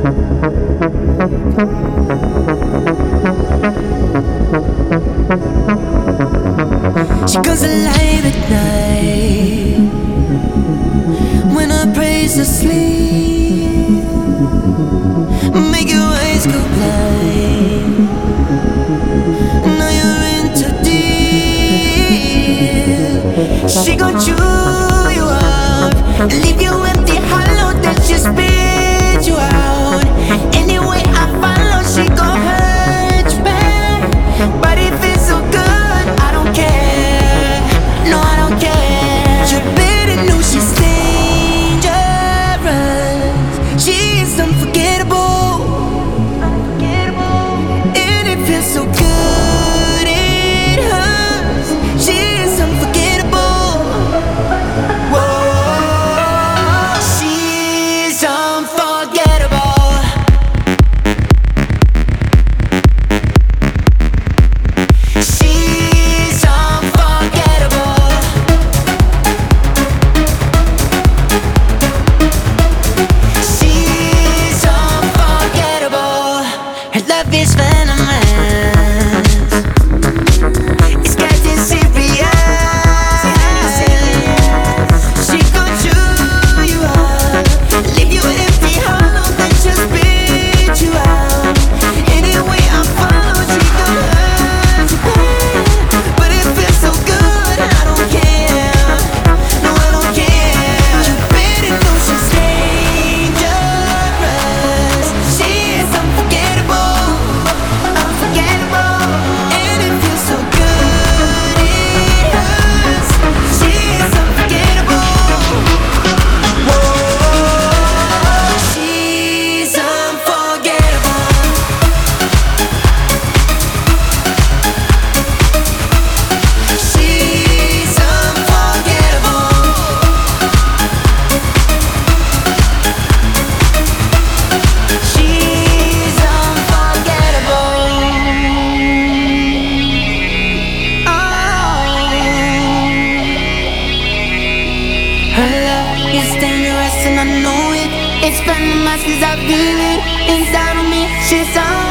She comes alive at night when I praise asleep. Make your eyes go blind. Now you're in too deep. She gon' chew you up, leave you empty, hollow, then she spit you out. Anyway I follow, she gon' hurt you bad, but it feels so good, I don't care. No, I don't care. You better know she's dangerous. She is unforgettable, and it feels so good, it hurts. She is unforgettable. Whoa, she's unforgettable. She's unforgettable. She's unforgettable. Her love is venomous. It's getting serious. She gon' chew you up, leave you empty, hollow, then just spit you out. Anyway I follow, she gon' hurt you bad, but it feels so good, I don't care. No, I don't care. You better know she's dangerous. She is unforgettable, unforgettable, and it feels so good, it hurts. She is unforgettable. Whoa, she's unforgettable. She's unforgettable. She's unforgettable. Oh. Her love is dangerous and I know it. It's venomous 'cause I feel it inside of me. She's